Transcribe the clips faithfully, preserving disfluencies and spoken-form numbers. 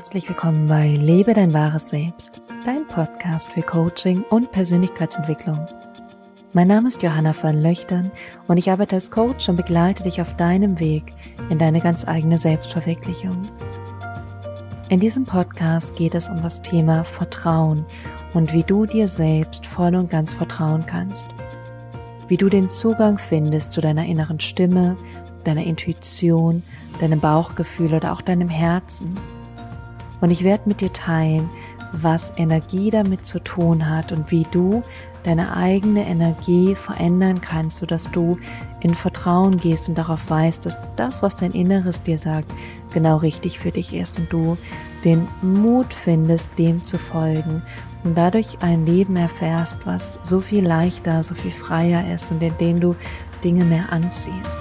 herzlich willkommen bei Lebe dein wahres Selbst, dein Podcast für Coaching und Persönlichkeitsentwicklung. Mein Name ist Johanna van Löchtern und ich arbeite als Coach und begleite dich auf deinem Weg in deine ganz eigene Selbstverwirklichung. In diesem Podcast geht es um das Thema Vertrauen und wie du dir selbst voll und ganz vertrauen kannst. Wie du den Zugang findest zu deiner inneren Stimme, deiner Intuition, deinem Bauchgefühl oder auch deinem Herzen. Und ich werde mit dir teilen, was Energie damit zu tun hat und wie du deine eigene Energie verändern kannst, sodass du in Vertrauen gehst und darauf weißt, dass das, was dein Inneres dir sagt, genau richtig für dich ist und du den Mut findest, dem zu folgen und dadurch ein Leben erfährst, was so viel leichter, so viel freier ist und in dem du Dinge mehr anziehst.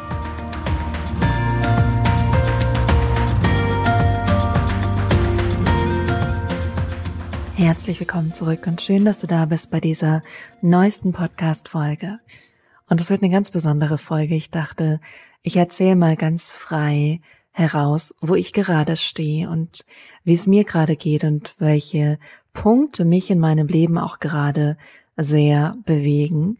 Herzlich willkommen zurück und schön, dass du da bist bei dieser neuesten Podcast-Folge. Und es wird eine ganz besondere Folge. Ich dachte, ich erzähle mal ganz frei heraus, wo ich gerade stehe und wie es mir gerade geht und welche Punkte mich in meinem Leben auch gerade sehr bewegen.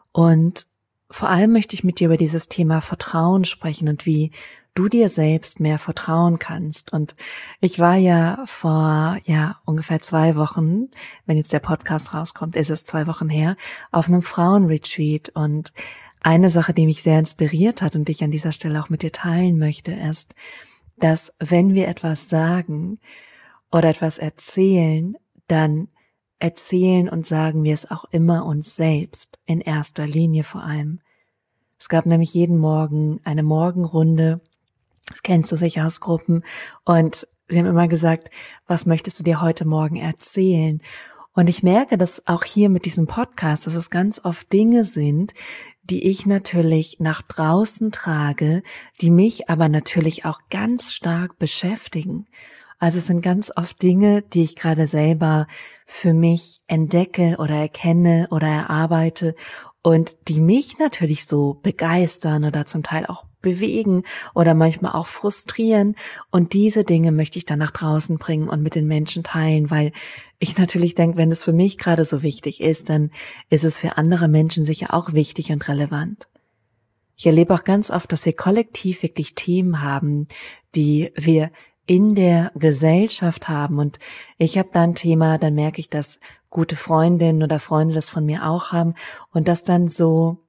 Und vor allem möchte ich mit dir über dieses Thema Vertrauen sprechen und wie du dir selbst mehr vertrauen kannst. Und ich war ja vor ja ungefähr zwei Wochen, wenn jetzt der Podcast rauskommt, ist es zwei Wochen her, auf einem Frauenretreat. Und eine Sache, die mich sehr inspiriert hat und die ich an dieser Stelle auch mit dir teilen möchte, ist, dass wenn wir etwas sagen oder etwas erzählen, dann erzählen und sagen wir es auch immer uns selbst, in erster Linie vor allem. Es gab nämlich jeden Morgen eine Morgenrunde, das kennst du sicher aus Gruppen, und sie haben immer gesagt, was möchtest du dir heute Morgen erzählen? Und ich merke, dass auch hier mit diesem Podcast, dass es ganz oft Dinge sind, die ich natürlich nach draußen trage, die mich aber natürlich auch ganz stark beschäftigen. Also es sind ganz oft Dinge, die ich gerade selber für mich entdecke oder erkenne oder erarbeite und die mich natürlich so begeistern oder zum Teil auch bewegen oder manchmal auch frustrieren. Und diese Dinge möchte ich dann nach draußen bringen und mit den Menschen teilen, weil ich natürlich denke, wenn es für mich gerade so wichtig ist, dann ist es für andere Menschen sicher auch wichtig und relevant. Ich erlebe auch ganz oft, dass wir kollektiv wirklich Themen haben, die wir in der Gesellschaft haben. Und ich habe da ein Thema, dann merke ich, dass gute Freundinnen oder Freunde das von mir auch haben und das dann so,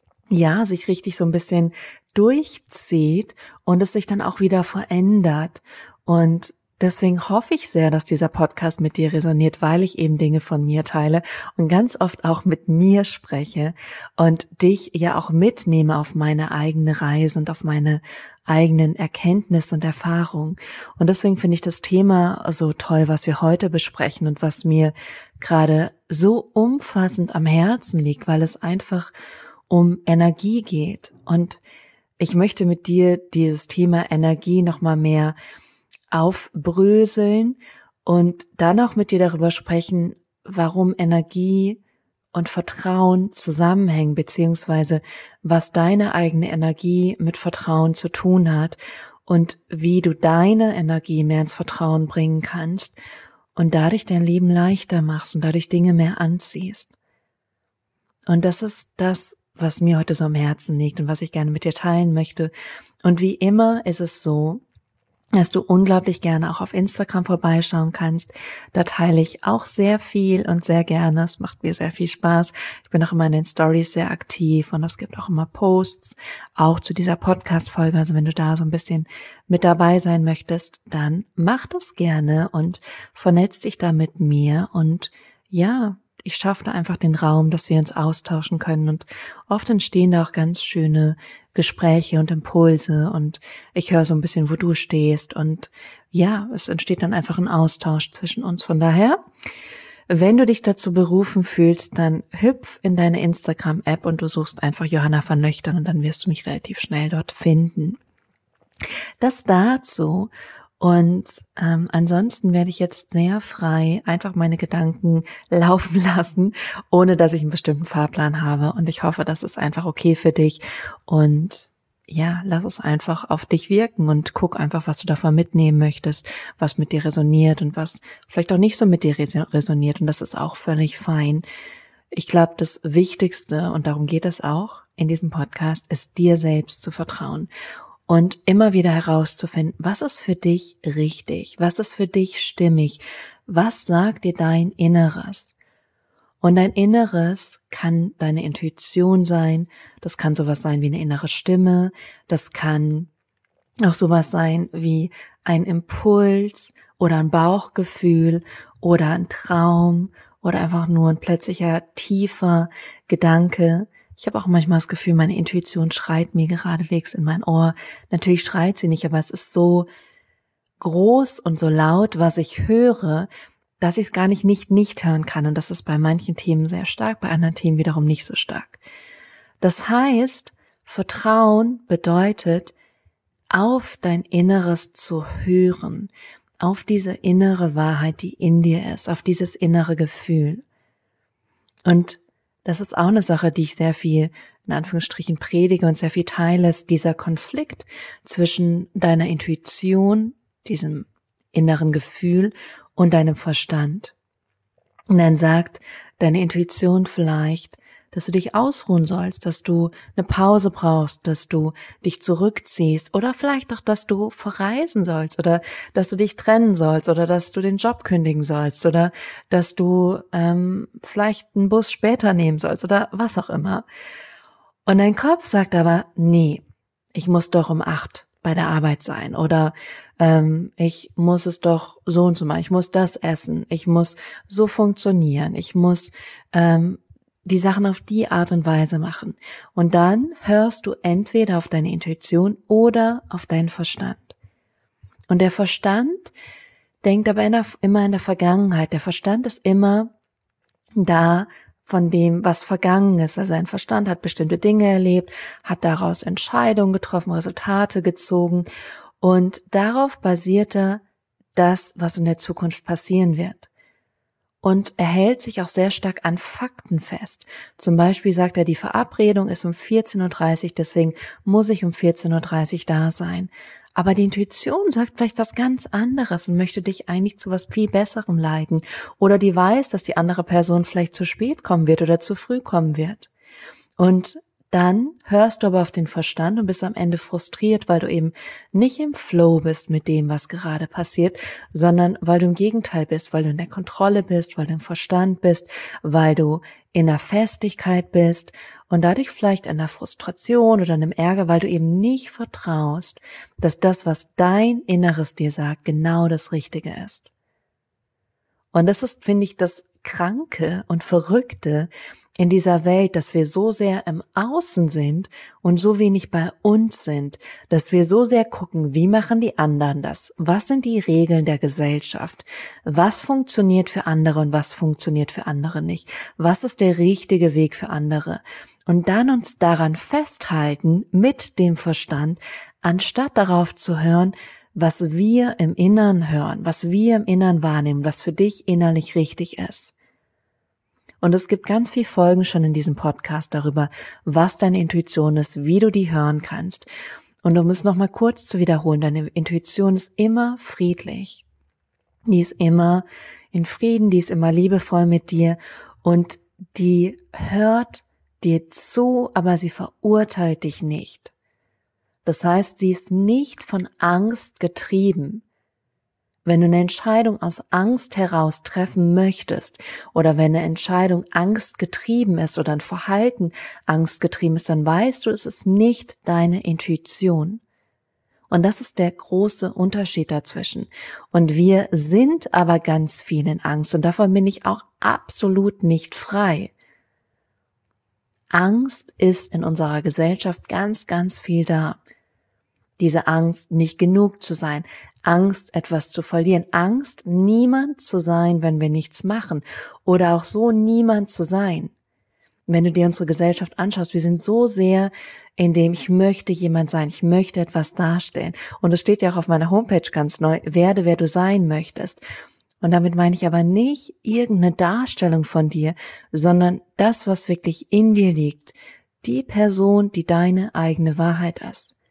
ja, sich richtig so ein bisschen durchzieht und es sich dann auch wieder verändert. Und deswegen hoffe ich sehr, dass dieser Podcast mit dir resoniert, weil ich eben Dinge von mir teile und ganz oft auch mit mir spreche und dich ja auch mitnehme auf meine eigene Reise und auf meine eigenen Erkenntnisse und Erfahrungen. Und deswegen finde ich das Thema so toll, was wir heute besprechen und was mir gerade so umfassend am Herzen liegt, weil es einfach um Energie geht. Und ich möchte mit dir dieses Thema Energie nochmal mehr aufbröseln und dann auch mit dir darüber sprechen, warum Energie und Vertrauen zusammenhängen, beziehungsweise was deine eigene Energie mit Vertrauen zu tun hat und wie du deine Energie mehr ins Vertrauen bringen kannst und dadurch dein Leben leichter machst und dadurch Dinge mehr anziehst. Und das ist das, was mir heute so am Herzen liegt und was ich gerne mit dir teilen möchte. Und wie immer ist es so, dass du unglaublich gerne auch auf Instagram vorbeischauen kannst. Da teile ich auch sehr viel und sehr gerne. Es macht mir sehr viel Spaß. Ich bin auch immer in den Stories sehr aktiv und es gibt auch immer Posts, auch zu dieser Podcast-Folge. Also wenn du da so ein bisschen mit dabei sein möchtest, dann mach das gerne und vernetz dich da mit mir. Und ja, ich schaffe da einfach den Raum, dass wir uns austauschen können und oft entstehen da auch ganz schöne Gespräche und Impulse und ich höre so ein bisschen, wo du stehst und ja, es entsteht dann einfach ein Austausch zwischen uns. Von daher, wenn du dich dazu berufen fühlst, dann hüpf in deine Instagram-App und du suchst einfach Johanna van Löchtern und dann wirst du mich relativ schnell dort finden. Das dazu. Und ähm, ansonsten werde ich jetzt sehr frei einfach meine Gedanken laufen lassen, ohne dass ich einen bestimmten Fahrplan habe. Und ich hoffe, das ist einfach okay für dich. Und ja, lass es einfach auf dich wirken und guck einfach, was du davon mitnehmen möchtest, was mit dir resoniert und was vielleicht auch nicht so mit dir resoniert, und das ist auch völlig fein. Ich glaube, das Wichtigste, und darum geht es auch in diesem Podcast, ist dir selbst zu vertrauen und immer wieder herauszufinden, was ist für dich richtig, was ist für dich stimmig, was sagt dir dein Inneres? Und dein Inneres kann deine Intuition sein, das kann sowas sein wie eine innere Stimme, das kann auch sowas sein wie ein Impuls oder ein Bauchgefühl oder ein Traum oder einfach nur ein plötzlicher, tiefer Gedanke. Ich habe auch manchmal das Gefühl, meine Intuition schreit mir geradewegs in mein Ohr. Natürlich schreit sie nicht, aber es ist so groß und so laut, was ich höre, dass ich es gar nicht nicht nicht hören kann. Und das ist bei manchen Themen sehr stark, bei anderen Themen wiederum nicht so stark. Das heißt, Vertrauen bedeutet, auf dein Inneres zu hören, auf diese innere Wahrheit, die in dir ist, auf dieses innere Gefühl. Und das ist auch eine Sache, die ich sehr viel in Anführungsstrichen predige und sehr viel teile, ist dieser Konflikt zwischen deiner Intuition, diesem inneren Gefühl und deinem Verstand. Und dann sagt deine Intuition vielleicht, dass du dich ausruhen sollst, dass du eine Pause brauchst, dass du dich zurückziehst oder vielleicht auch, dass du verreisen sollst oder dass du dich trennen sollst oder dass du den Job kündigen sollst oder dass du ähm, vielleicht einen Bus später nehmen sollst oder was auch immer. Und dein Kopf sagt aber, nee, ich muss doch um acht bei der Arbeit sein oder ähm, ich muss es doch so und so machen, ich muss das essen, ich muss so funktionieren, ich muss ähm, die Sachen auf die Art und Weise machen. Und dann hörst du entweder auf deine Intuition oder auf deinen Verstand. Und der Verstand denkt aber in der, immer in der Vergangenheit. Der Verstand ist immer da von dem, was vergangen ist. Also ein Verstand hat bestimmte Dinge erlebt, hat daraus Entscheidungen getroffen, Resultate gezogen und darauf basierte das, was in der Zukunft passieren wird. Und er hält sich auch sehr stark an Fakten fest. Zum Beispiel sagt er, die Verabredung ist um vierzehn Uhr dreißig, deswegen muss ich um vierzehn Uhr dreißig da sein. Aber die Intuition sagt vielleicht was ganz anderes und möchte dich eigentlich zu was viel Besserem leiten. Oder die weiß, dass die andere Person vielleicht zu spät kommen wird oder zu früh kommen wird. Und dann hörst du aber auf den Verstand und bist am Ende frustriert, weil du eben nicht im Flow bist mit dem, was gerade passiert, sondern weil du im Gegenteil bist, weil du in der Kontrolle bist, weil du im Verstand bist, weil du in der Festigkeit bist und dadurch vielleicht in der Frustration oder in einem Ärger, weil du eben nicht vertraust, dass das, was dein Inneres dir sagt, genau das Richtige ist. Und das ist, finde ich, das Kranke und Verrückte in dieser Welt, dass wir so sehr im Außen sind und so wenig bei uns sind, dass wir so sehr gucken, wie machen die anderen das? Was sind die Regeln der Gesellschaft? Was funktioniert für andere und was funktioniert für andere nicht? Was ist der richtige Weg für andere? Und dann uns daran festhalten mit dem Verstand, anstatt darauf zu hören, was wir im Innern hören, was wir im Innern wahrnehmen, was für dich innerlich richtig ist. Und es gibt ganz viele Folgen schon in diesem Podcast darüber, was deine Intuition ist, wie du die hören kannst. Und um es nochmal kurz zu wiederholen, deine Intuition ist immer friedlich. Die ist immer in Frieden, die ist immer liebevoll mit dir und die hört dir zu, aber sie verurteilt dich nicht. Das heißt, sie ist nicht von Angst getrieben. Wenn du eine Entscheidung aus Angst heraus treffen möchtest oder wenn eine Entscheidung angstgetrieben ist oder ein Verhalten angstgetrieben ist, dann weißt du, es ist nicht deine Intuition. Und das ist der große Unterschied dazwischen. Und wir sind aber ganz viel in Angst und davon bin ich auch absolut nicht frei. Angst ist in unserer Gesellschaft ganz, ganz viel da. Diese Angst, nicht genug zu sein, Angst, etwas zu verlieren, Angst, niemand zu sein, wenn wir nichts machen oder auch so niemand zu sein. Wenn du dir unsere Gesellschaft anschaust, wir sind so sehr in dem, ich möchte jemand sein, ich möchte etwas darstellen. Und es steht ja auch auf meiner Homepage ganz neu, werde, wer du sein möchtest. Und damit meine ich aber nicht irgendeine Darstellung von dir, sondern das, was wirklich in dir liegt, die Person, die deine eigene Wahrheit ist.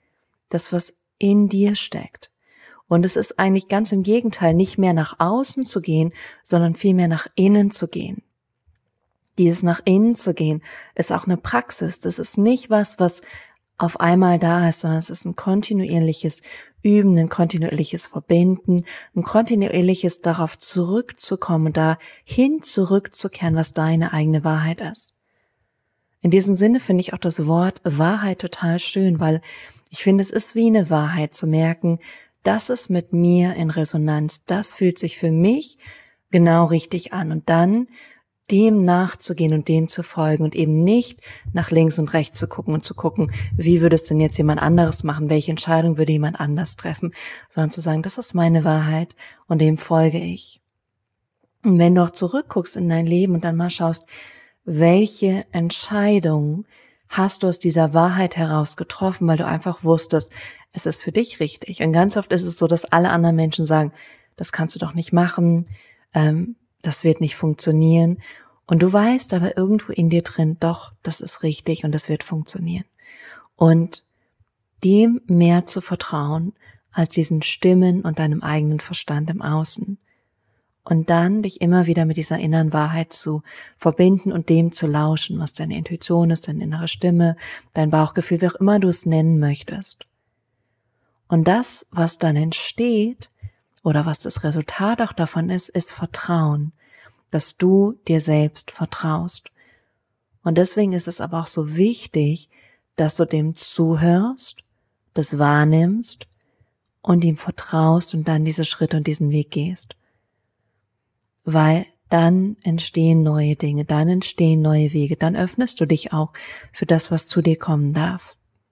das, was in dir steckt. Und es ist eigentlich ganz im Gegenteil, nicht mehr nach außen zu gehen, sondern vielmehr nach innen zu gehen. Dieses nach innen zu gehen ist auch eine Praxis. Das ist nicht was, was auf einmal da ist, sondern es ist ein kontinuierliches Üben, ein kontinuierliches Verbinden, ein kontinuierliches darauf zurückzukommen, dahin zurückzukehren, was deine eigene Wahrheit ist. In diesem Sinne finde ich auch das Wort Wahrheit total schön, weil ich finde, es ist wie eine Wahrheit zu merken, das ist mit mir in Resonanz, das fühlt sich für mich genau richtig an und dann dem nachzugehen und dem zu folgen und eben nicht nach links und rechts zu gucken und zu gucken, wie würde es denn jetzt jemand anderes machen, welche Entscheidung würde jemand anders treffen, sondern zu sagen, das ist meine Wahrheit und dem folge ich. Und wenn du auch zurückguckst in dein Leben und dann mal schaust, welche Entscheidung hast du aus dieser Wahrheit heraus getroffen, weil du einfach wusstest, es ist für dich richtig. Und ganz oft ist es so, dass alle anderen Menschen sagen, das kannst du doch nicht machen, ähm, das wird nicht funktionieren. Und du weißt aber irgendwo in dir drin, doch, das ist richtig und das wird funktionieren. Und dem mehr zu vertrauen als diesen Stimmen und deinem eigenen Verstand im Außen. Und dann dich immer wieder mit dieser inneren Wahrheit zu verbinden und dem zu lauschen, was deine Intuition ist, deine innere Stimme, dein Bauchgefühl, wie auch immer du es nennen möchtest. Und das, was dann entsteht, oder was das Resultat auch davon ist, ist Vertrauen, dass du dir selbst vertraust. Und deswegen ist es aber auch so wichtig, dass du dem zuhörst, das wahrnimmst und ihm vertraust und dann diese Schritte und diesen Weg gehst. Weil dann entstehen neue Dinge, dann entstehen neue Wege, dann öffnest du dich auch für das, was zu dir kommen darf.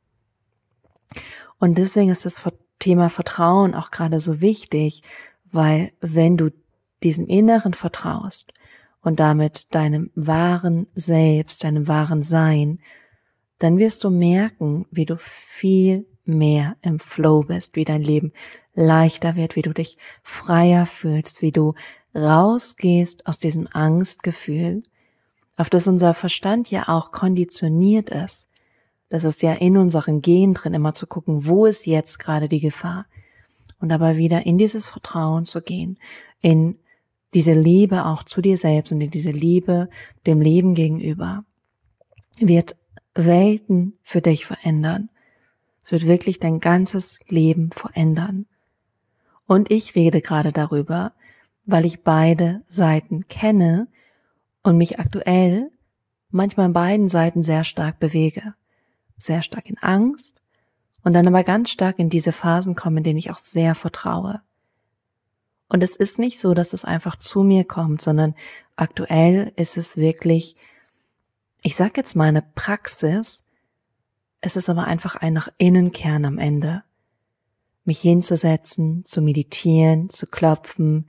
Und deswegen ist das Thema Vertrauen auch gerade so wichtig, weil wenn du diesem Inneren vertraust und damit deinem wahren Selbst, deinem wahren Sein, dann wirst du merken, wie du viel mehr im Flow bist, wie dein Leben leichter wird, wie du dich freier fühlst, wie du rausgehst aus diesem Angstgefühl, auf das unser Verstand ja auch konditioniert ist. Das ist ja in unseren Genen drin, immer zu gucken, wo ist jetzt gerade die Gefahr? Und aber wieder in dieses Vertrauen zu gehen, in diese Liebe auch zu dir selbst und in diese Liebe dem Leben gegenüber, wird Welten für dich verändern. Es wird wirklich dein ganzes Leben verändern. Und ich rede gerade darüber, weil ich beide Seiten kenne und mich aktuell manchmal an beiden Seiten sehr stark bewege. Sehr stark in Angst und dann aber ganz stark in diese Phasen komme, in denen ich auch sehr vertraue. Und es ist nicht so, dass es einfach zu mir kommt, sondern aktuell ist es wirklich, ich sag jetzt mal eine Praxis, es ist aber einfach ein nach innen Kehren am Ende. Mich hinzusetzen, zu meditieren, zu klopfen,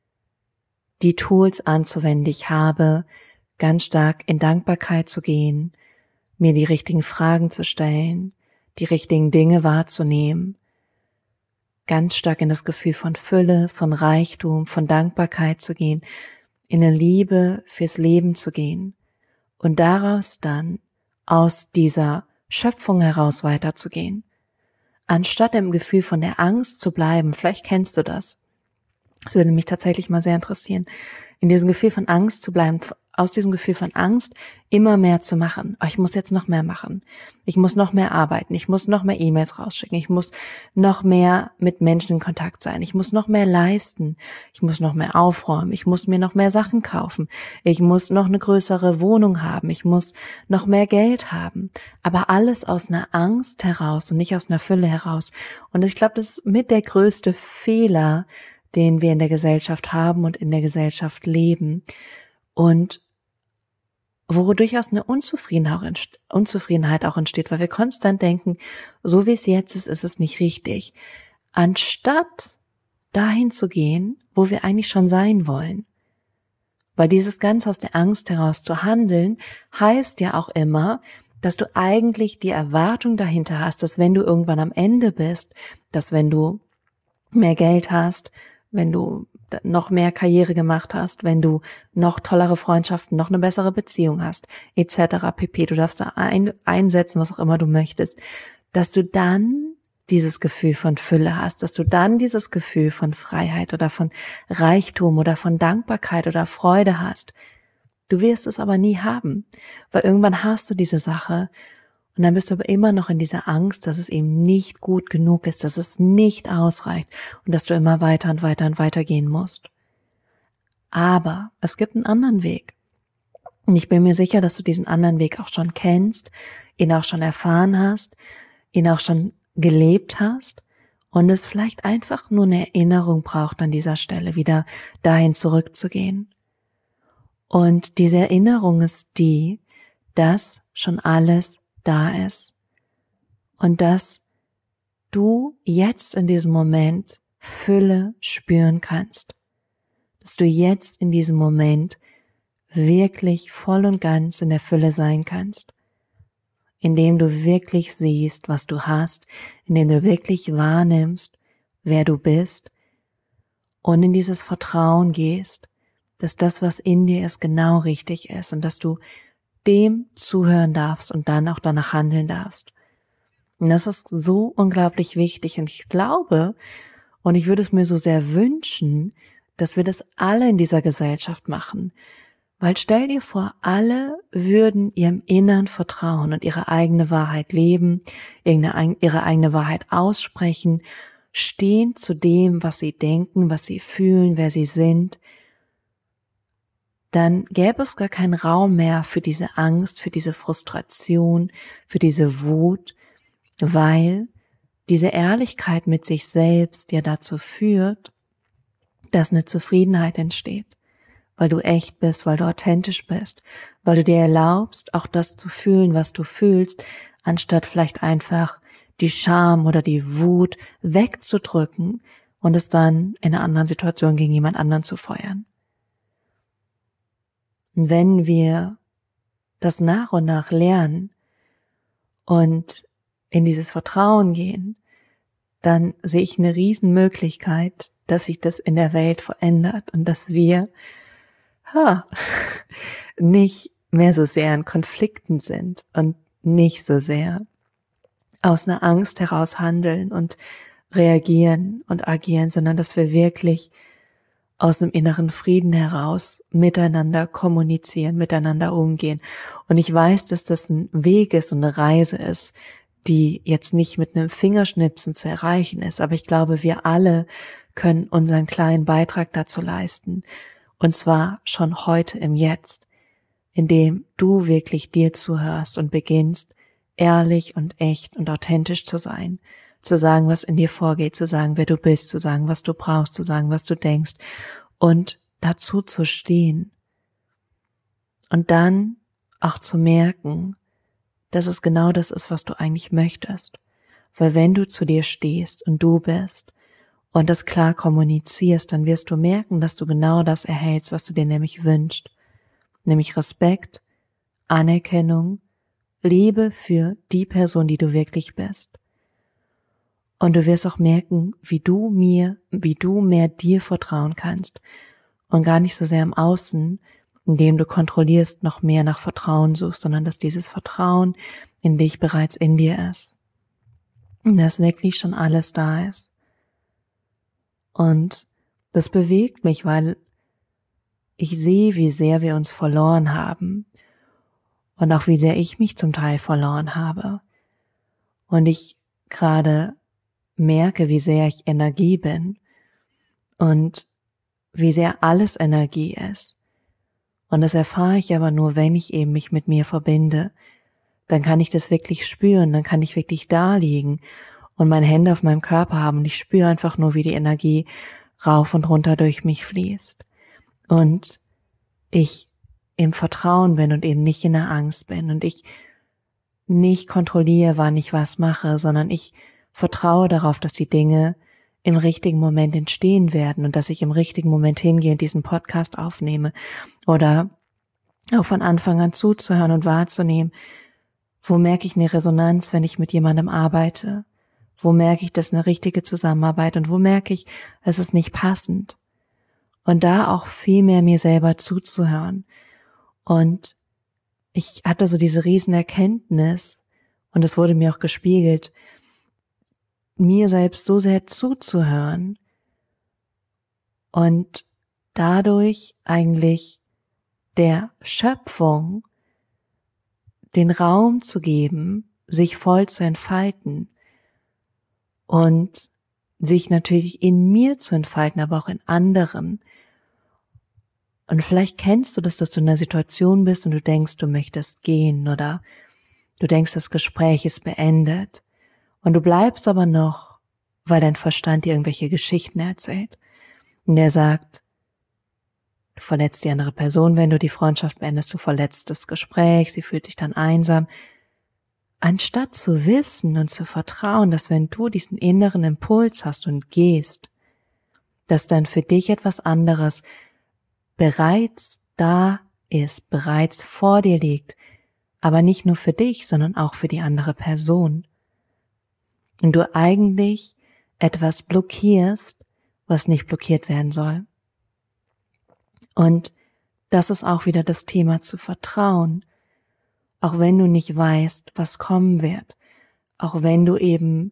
die Tools anzuwenden, die ich habe, ganz stark in Dankbarkeit zu gehen, mir die richtigen Fragen zu stellen, die richtigen Dinge wahrzunehmen, ganz stark in das Gefühl von Fülle, von Reichtum, von Dankbarkeit zu gehen, in eine Liebe fürs Leben zu gehen und daraus dann aus dieser Schöpfung heraus weiterzugehen. Anstatt im Gefühl von der Angst zu bleiben, vielleicht kennst du das, das würde mich tatsächlich mal sehr interessieren, in diesem Gefühl von Angst zu bleiben, aus diesem Gefühl von Angst immer mehr zu machen. Oh, ich muss jetzt noch mehr machen. Ich muss noch mehr arbeiten. Ich muss noch mehr E-Mails rausschicken. Ich muss noch mehr mit Menschen in Kontakt sein. Ich muss noch mehr leisten. Ich muss noch mehr aufräumen. Ich muss mir noch mehr Sachen kaufen. Ich muss noch eine größere Wohnung haben. Ich muss noch mehr Geld haben. Aber alles aus einer Angst heraus und nicht aus einer Fülle heraus. Und ich glaube, das ist mit der größte Fehler, den wir in der Gesellschaft haben und in der Gesellschaft leben. Und wo durchaus eine Unzufriedenheit auch entsteht, weil wir konstant denken, so wie es jetzt ist, ist es nicht richtig. Anstatt dahin zu gehen, wo wir eigentlich schon sein wollen. Weil dieses Ganze aus der Angst heraus zu handeln, heißt ja auch immer, dass du eigentlich die Erwartung dahinter hast, dass wenn du irgendwann am Ende bist, dass wenn du mehr Geld hast, wenn du noch mehr Karriere gemacht hast, wenn du noch tollere Freundschaften, noch eine bessere Beziehung hast, et cetera pp. Du darfst da ein, einsetzen, was auch immer du möchtest, dass du dann dieses Gefühl von Fülle hast, dass du dann dieses Gefühl von Freiheit oder von Reichtum oder von Dankbarkeit oder Freude hast. Du wirst es aber nie haben, weil irgendwann hast du diese Sache und dann bist du aber immer noch in dieser Angst, dass es eben nicht gut genug ist, dass es nicht ausreicht und dass du immer weiter und weiter und weiter gehen musst. Aber es gibt einen anderen Weg. Und ich bin mir sicher, dass du diesen anderen Weg auch schon kennst, ihn auch schon erfahren hast, ihn auch schon gelebt hast und es vielleicht einfach nur eine Erinnerung braucht an dieser Stelle, wieder dahin zurückzugehen. Und diese Erinnerung ist die, dass schon alles da ist und dass du jetzt in diesem Moment Fülle spüren kannst, dass du jetzt in diesem Moment wirklich voll und ganz in der Fülle sein kannst, indem du wirklich siehst, was du hast, indem du wirklich wahrnimmst, wer du bist und in dieses Vertrauen gehst, dass das, was in dir ist, genau richtig ist und dass du dem zuhören darfst und dann auch danach handeln darfst. Und das ist so unglaublich wichtig und ich glaube und ich würde es mir so sehr wünschen, dass wir das alle in dieser Gesellschaft machen. Weil stell dir vor, alle würden ihrem Innern vertrauen und ihre eigene Wahrheit leben, ihre eigene Wahrheit aussprechen, stehen zu dem, was sie denken, was sie fühlen, wer sie sind, dann gäbe es gar keinen Raum mehr für diese Angst, für diese Frustration, für diese Wut, weil diese Ehrlichkeit mit sich selbst ja dazu führt, dass eine Zufriedenheit entsteht. Weil du echt bist, weil du authentisch bist, weil du dir erlaubst, auch das zu fühlen, was du fühlst, anstatt vielleicht einfach die Scham oder die Wut wegzudrücken und es dann in einer anderen Situation gegen jemand anderen zu feuern. Und wenn wir das nach und nach lernen und in dieses Vertrauen gehen, dann sehe ich eine Riesenmöglichkeit, dass sich das in der Welt verändert und dass wir Ha, nicht mehr so sehr in Konflikten sind und nicht so sehr aus einer Angst heraus handeln und reagieren und agieren, sondern dass wir wirklich aus einem inneren Frieden heraus miteinander kommunizieren, miteinander umgehen. Und ich weiß, dass das ein Weg ist und eine Reise ist, die jetzt nicht mit einem Fingerschnipsen zu erreichen ist, aber ich glaube, wir alle können unseren kleinen Beitrag dazu leisten. Und zwar schon heute im Jetzt, indem du wirklich dir zuhörst und beginnst, ehrlich und echt und authentisch zu sein, zu sagen, was in dir vorgeht, zu sagen, wer du bist, zu sagen, was du brauchst, zu sagen, was du denkst und dazu zu stehen. Und dann auch zu merken, dass es genau das ist, was du eigentlich möchtest. Weil wenn du zu dir stehst und du bist, und das klar kommunizierst, dann wirst du merken, dass du genau das erhältst, was du dir nämlich wünschst. Nämlich Respekt, Anerkennung, Liebe für die Person, die du wirklich bist. Und du wirst auch merken, wie du mir, wie du mehr dir vertrauen kannst und gar nicht so sehr im Außen, indem du kontrollierst, noch mehr nach Vertrauen suchst, sondern dass dieses Vertrauen in dich bereits in dir ist. Und dass wirklich schon alles da ist. Und das bewegt mich, weil ich sehe, wie sehr wir uns verloren haben und auch wie sehr ich mich zum Teil verloren habe. Und ich gerade merke, wie sehr ich Energie bin und wie sehr alles Energie ist. Und das erfahre ich aber nur, wenn ich eben mich mit mir verbinde. Dann kann ich das wirklich spüren, dann kann ich wirklich da liegen und meine Hände auf meinem Körper haben und ich spüre einfach nur, wie die Energie rauf und runter durch mich fließt. Und ich im Vertrauen bin und eben nicht in der Angst bin und ich nicht kontrolliere, wann ich was mache, sondern ich vertraue darauf, dass die Dinge im richtigen Moment entstehen werden und dass ich im richtigen Moment hingehe und diesen Podcast aufnehme oder auch von Anfang an zuzuhören und wahrzunehmen, wo merke ich eine Resonanz, wenn ich mit jemandem arbeite, wo merke ich, das ist eine richtige Zusammenarbeit und wo merke ich, es ist nicht passend und da auch viel mehr mir selber zuzuhören. Und ich hatte so diese riesen Erkenntnis und es wurde mir auch gespiegelt, mir selbst so sehr zuzuhören und dadurch eigentlich der Schöpfung den Raum zu geben, sich voll zu entfalten und sich natürlich in mir zu entfalten, aber auch in anderen. Und vielleicht kennst du das, dass du in einer Situation bist und du denkst, du möchtest gehen oder du denkst, das Gespräch ist beendet und du bleibst aber noch, weil dein Verstand dir irgendwelche Geschichten erzählt. Und der sagt, du verletzt die andere Person, wenn du die Freundschaft beendest, du verletzt das Gespräch, sie fühlt sich dann einsam. Anstatt zu wissen und zu vertrauen, dass wenn du diesen inneren Impuls hast und gehst, dass dann für dich etwas anderes bereits da ist, bereits vor dir liegt, aber nicht nur für dich, sondern auch für die andere Person. Und du eigentlich etwas blockierst, was nicht blockiert werden soll. Und das ist auch wieder das Thema zu vertrauen, auch wenn du nicht weißt, was kommen wird, auch wenn du eben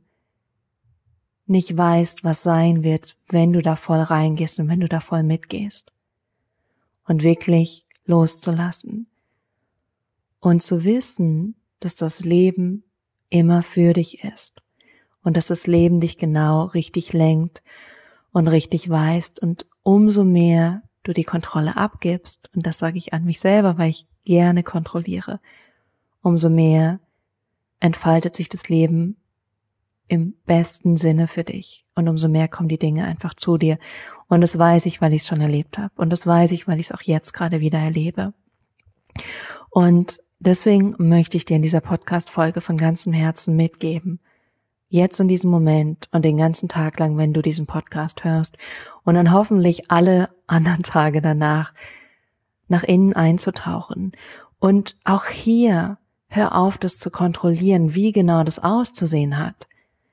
nicht weißt, was sein wird, wenn du da voll reingehst und wenn du da voll mitgehst. Und wirklich loszulassen und zu wissen, dass das Leben immer für dich ist und dass das Leben dich genau richtig lenkt und richtig weist und umso mehr du die Kontrolle abgibst, und das sage ich an mich selber, weil ich gerne kontrolliere, umso mehr entfaltet sich das Leben im besten Sinne für dich und umso mehr kommen die Dinge einfach zu dir und das weiß ich, weil ich es schon erlebt habe und das weiß ich, weil ich es auch jetzt gerade wieder erlebe. Und deswegen möchte ich dir in dieser Podcast-Folge von ganzem Herzen mitgeben, jetzt in diesem Moment und den ganzen Tag lang, wenn du diesen Podcast hörst und dann hoffentlich alle anderen Tage danach nach innen einzutauchen. Und auch hier, hör auf, das zu kontrollieren, wie genau das auszusehen hat.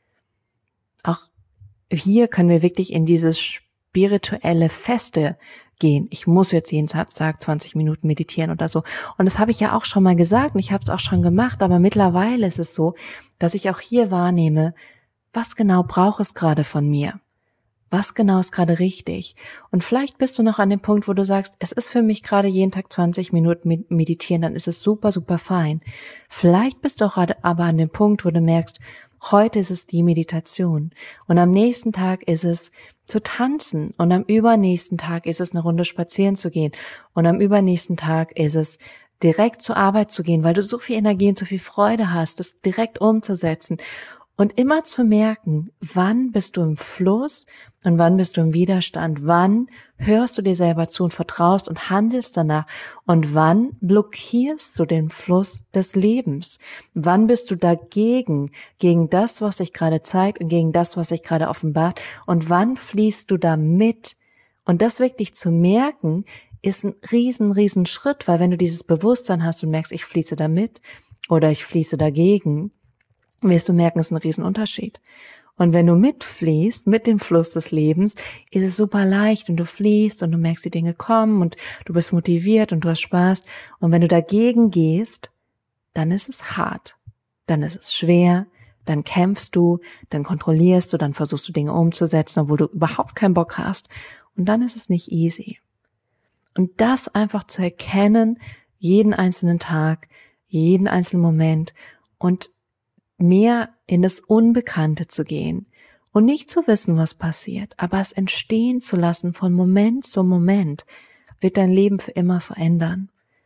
Auch hier können wir wirklich in dieses spirituelle Feste gehen. Ich muss jetzt jeden Tag zwanzig Minuten meditieren oder so. Und das habe ich ja auch schon mal gesagt und ich habe es auch schon gemacht, aber mittlerweile ist es so, dass ich auch hier wahrnehme, was genau braucht es gerade von mir? Was genau ist gerade richtig? Und vielleicht bist du noch an dem Punkt, wo du sagst, es ist für mich gerade jeden Tag zwanzig Minuten meditieren, dann ist es super, super fein. Vielleicht bist du auch gerade aber an dem Punkt, wo du merkst, heute ist es die Meditation und am nächsten Tag ist es zu tanzen und am übernächsten Tag ist es eine Runde spazieren zu gehen und am übernächsten Tag ist es direkt zur Arbeit zu gehen, weil du so viel Energie und so viel Freude hast, das direkt umzusetzen. Und immer zu merken, wann bist du im Fluss und wann bist du im Widerstand, wann hörst du dir selber zu und vertraust und handelst danach und wann blockierst du den Fluss des Lebens, wann bist du dagegen, gegen das, was sich gerade zeigt und gegen das, was sich gerade offenbart und wann fließt du da mit. Und das wirklich zu merken, ist ein riesen, riesen Schritt, weil wenn du dieses Bewusstsein hast und merkst, ich fließe da mit oder ich fließe dagegen, wirst du merken, es ist ein Riesenunterschied. Und wenn du mitfließt, mit dem Fluss des Lebens, ist es super leicht und du fließt und du merkst, die Dinge kommen und du bist motiviert und du hast Spaß. Und wenn du dagegen gehst, dann ist es hart, dann ist es schwer, dann kämpfst du, dann kontrollierst du, dann versuchst du Dinge umzusetzen, obwohl du überhaupt keinen Bock hast. Und dann ist es nicht easy. Und das einfach zu erkennen, jeden einzelnen Tag, jeden einzelnen Moment und mehr in das Unbekannte zu gehen und nicht zu wissen, was passiert, aber es entstehen zu lassen von Moment zu Moment, wird dein Leben für immer verändern.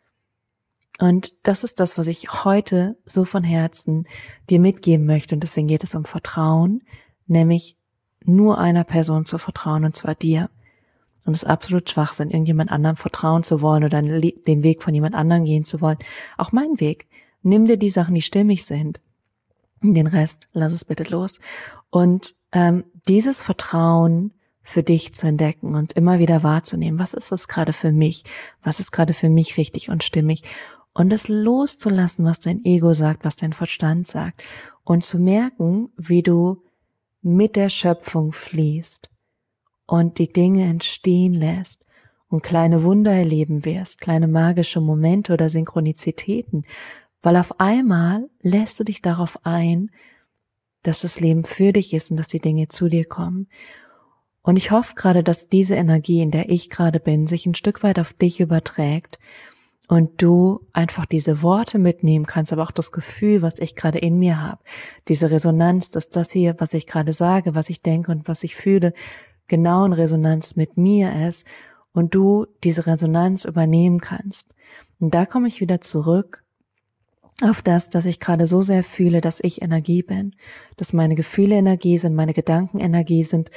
Und das ist das, was ich heute so von Herzen dir mitgeben möchte und deswegen geht es um Vertrauen, nämlich nur einer Person zu vertrauen und zwar dir. Und es ist absolut Schwachsinn, irgendjemand anderem vertrauen zu wollen oder den Weg von jemand anderem gehen zu wollen. Auch mein Weg. Nimm dir die Sachen, die stimmig sind. Den Rest, lass es bitte los. Und ähm, dieses Vertrauen für dich zu entdecken und immer wieder wahrzunehmen, was ist das gerade für mich? Was ist gerade für mich richtig und stimmig? Und es loszulassen, was dein Ego sagt, was dein Verstand sagt. Und zu merken, wie du mit der Schöpfung fließt und die Dinge entstehen lässt und kleine Wunder erleben wirst, kleine magische Momente oder Synchronizitäten, weil auf einmal lässt du dich darauf ein, dass das Leben für dich ist und dass die Dinge zu dir kommen. Und ich hoffe gerade, dass diese Energie, in der ich gerade bin, sich ein Stück weit auf dich überträgt und du einfach diese Worte mitnehmen kannst, aber auch das Gefühl, was ich gerade in mir habe, diese Resonanz, dass das hier, was ich gerade sage, was ich denke und was ich fühle, genau in Resonanz mit mir ist und du diese Resonanz übernehmen kannst. Und da komme ich wieder zurück auf das, dass ich gerade so sehr fühle, dass ich Energie bin, dass meine Gefühle Energie sind, meine Gedanken Energie sind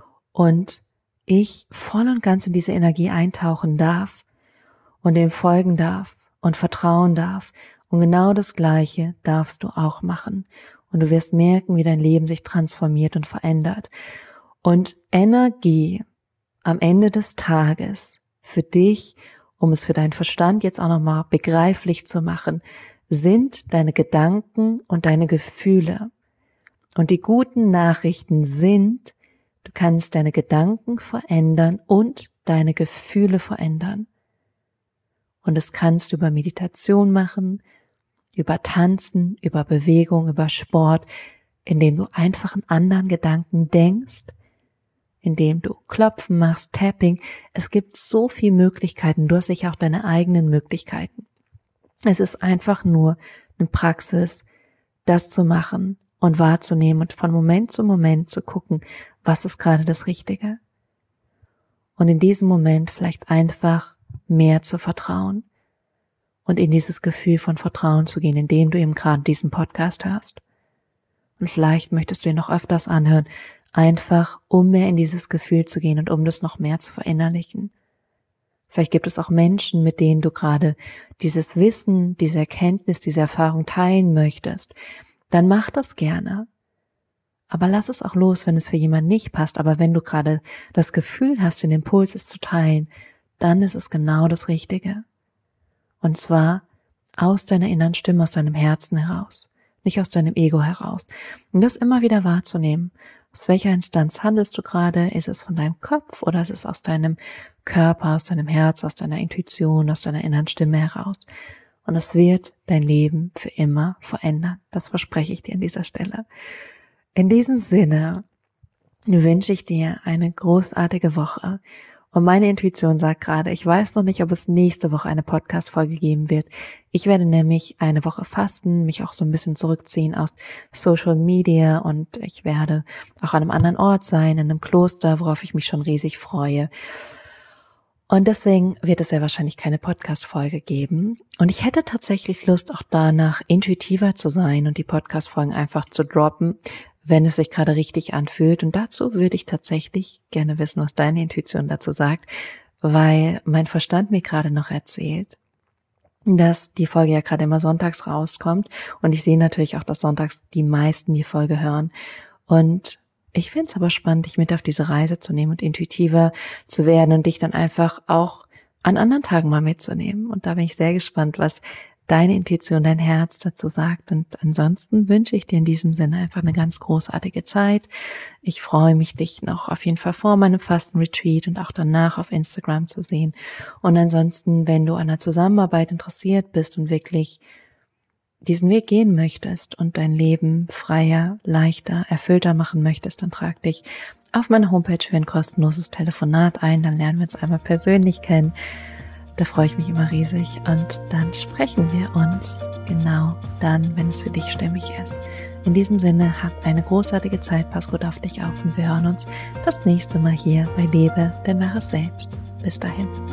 und ich voll und ganz in diese Energie eintauchen darf und dem folgen darf und vertrauen darf. Und genau das Gleiche darfst du auch machen. Und du wirst merken, wie dein Leben sich transformiert und verändert. Und Energie am Ende des Tages für dich, um es für deinen Verstand jetzt auch nochmal begreiflich zu machen, sind deine Gedanken und deine Gefühle. Und die guten Nachrichten sind, du kannst deine Gedanken verändern und deine Gefühle verändern. Und das kannst du über Meditation machen, über Tanzen, über Bewegung, über Sport, indem du einfach einen anderen Gedanken denkst, indem du Klopfen machst, Tapping. Es gibt so viele Möglichkeiten, du hast sicher auch deine eigenen Möglichkeiten. Es ist einfach nur eine Praxis, das zu machen und wahrzunehmen und von Moment zu Moment zu gucken, was ist gerade das Richtige. Und in diesem Moment vielleicht einfach mehr zu vertrauen und in dieses Gefühl von Vertrauen zu gehen, indem du eben gerade diesen Podcast hörst. Und vielleicht möchtest du ihn noch öfters anhören, einfach um mehr in dieses Gefühl zu gehen und um das noch mehr zu verinnerlichen. Vielleicht gibt es auch Menschen, mit denen du gerade dieses Wissen, diese Erkenntnis, diese Erfahrung teilen möchtest. Dann mach das gerne. Aber lass es auch los, wenn es für jemanden nicht passt. Aber wenn du gerade das Gefühl hast, den Impuls es zu teilen, dann ist es genau das Richtige. Und zwar aus deiner inneren Stimme, aus deinem Herzen heraus, nicht aus deinem Ego heraus. Und das immer wieder wahrzunehmen. Aus welcher Instanz handelst du gerade? Ist es von deinem Kopf oder ist es aus deinem Körper, aus deinem Herz, aus deiner Intuition, aus deiner inneren Stimme heraus? Und es wird dein Leben für immer verändern. Das verspreche ich dir an dieser Stelle. In diesem Sinne wünsche ich dir eine großartige Woche. Und meine Intuition sagt gerade, ich weiß noch nicht, ob es nächste Woche eine Podcast-Folge geben wird. Ich werde nämlich eine Woche fasten, mich auch so ein bisschen zurückziehen aus Social Media und ich werde auch an einem anderen Ort sein, in einem Kloster, worauf ich mich schon riesig freue. Und deswegen wird es sehr wahrscheinlich keine Podcast-Folge geben. Und ich hätte tatsächlich Lust, auch danach intuitiver zu sein und die Podcast-Folgen einfach zu droppen, wenn es sich gerade richtig anfühlt. Und dazu würde ich tatsächlich gerne wissen, was deine Intuition dazu sagt, weil mein Verstand mir gerade noch erzählt, dass die Folge ja gerade immer sonntags rauskommt. Und ich sehe natürlich auch, dass sonntags die meisten die Folge hören. Und ich finde es aber spannend, dich mit auf diese Reise zu nehmen und intuitiver zu werden und dich dann einfach auch an anderen Tagen mal mitzunehmen. Und da bin ich sehr gespannt, was deine Intuition, dein Herz dazu sagt. Und ansonsten wünsche ich dir in diesem Sinne einfach eine ganz großartige Zeit. Ich freue mich, dich noch auf jeden Fall vor meinem Fasten-Retreat und auch danach auf Instagram zu sehen. Und ansonsten, wenn du an einer Zusammenarbeit interessiert bist und wirklich diesen Weg gehen möchtest und dein Leben freier, leichter, erfüllter machen möchtest, dann trag dich auf meiner Homepage für ein kostenloses Telefonat ein. Dann lernen wir uns einmal persönlich kennen. Da freue ich mich immer riesig und dann sprechen wir uns genau dann, wenn es für dich stimmig ist. In diesem Sinne, hab eine großartige Zeit, pass gut auf dich auf und wir hören uns das nächste Mal hier bei Lebe dein wahres Selbst. Bis dahin.